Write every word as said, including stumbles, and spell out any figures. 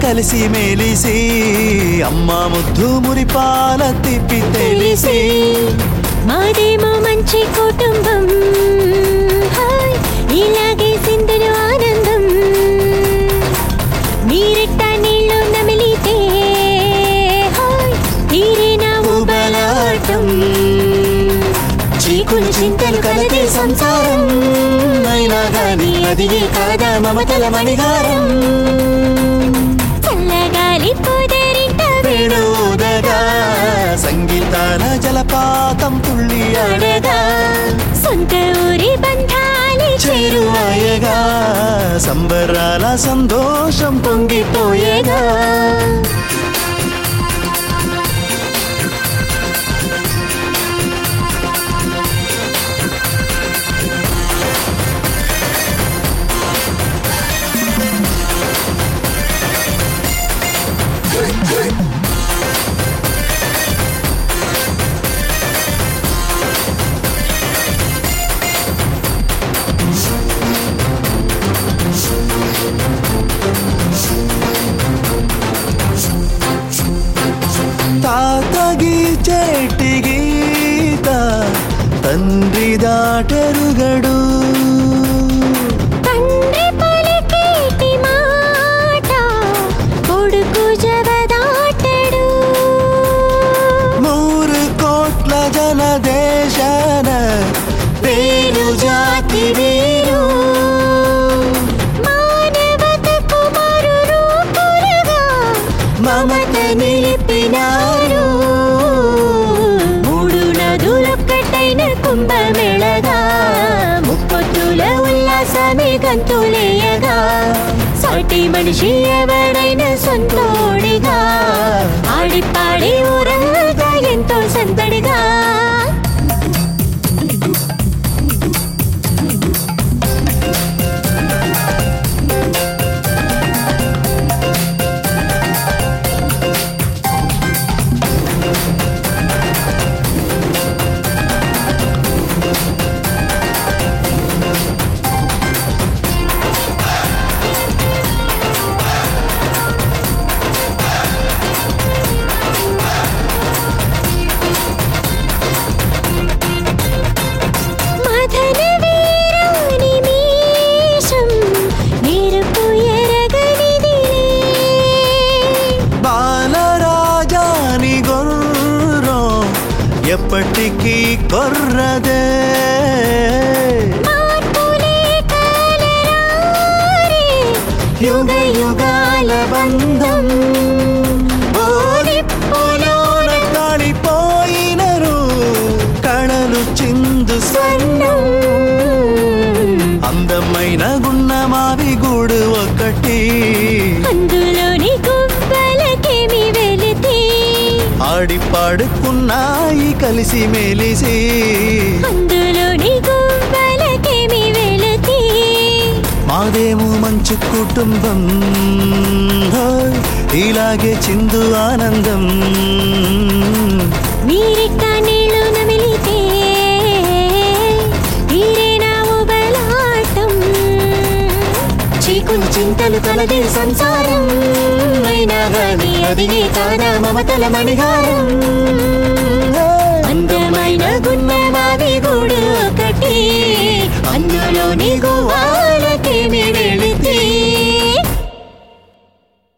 కలిసి మేలిసి అమ్మ ముద్దు మురిపాల తిప్పి తెలిసి మాదేమో మంచి కుటుంబం ఇలాగే సింధులు ఆనందం మీరెట్ట నీళ్ళు నమిలితే తీరేనా ఉబలాటం చీకులు చింతలు కలదే సంసారం అయినా గాని అది కాదా మమతల మణిహారం చల్లగాలి పోదరింట వేణుదగా సంగీతాల జలపాతం తుళ్ళి ఆడగా సొంత ఊరి బంధాలి చేరువాయగా సంబరాల సంతోషం పొంగిపోయేగా తాతగి చెట్టి గీత తండ్రి దాటరుగడు తండ్రి పలికేటి మాట కొడుకు జవదాటడు మూరు కోట్ల జన దేశాన పేరు జాతి వీరు మానవతకు మరు రూపులుగా మమత నిలిపినారు మూడు నదులొక్కటైన కుంభమేళగా ముప్పొత్తుల ఉల్లాసమే గంతులేయగా సాటి మనిషి ఎవరైనా సొంతోడిగా ఆడి పాడి ఊరంతా ఎంతో సందడిగా ఎప్పటికీ కొర్రదే యుగ యుగాల బంధం ఓదిప్పులోన కాలిపోయినరు కళలు చిందు స్వర్ణం అందమైన గున్నమావి గూడు ఒకటి అందులోని గుబ్బలకేమి వెలితి ఆడి పాడుకున్నాయి కలిసి మేలిసి అందులోని గుబ్బలకేమి వెలితి మాదేమో మంచి కుటుంబం ఇలాగే చిందు ఆనందం మీరెట్ట నీళ్ళు నమిలితే తీరేనా ఉబలాటం చీకులు చింతలు కలదే సంసారం అయినా గాని అది కాదా మమతల మణిహారం అందమైన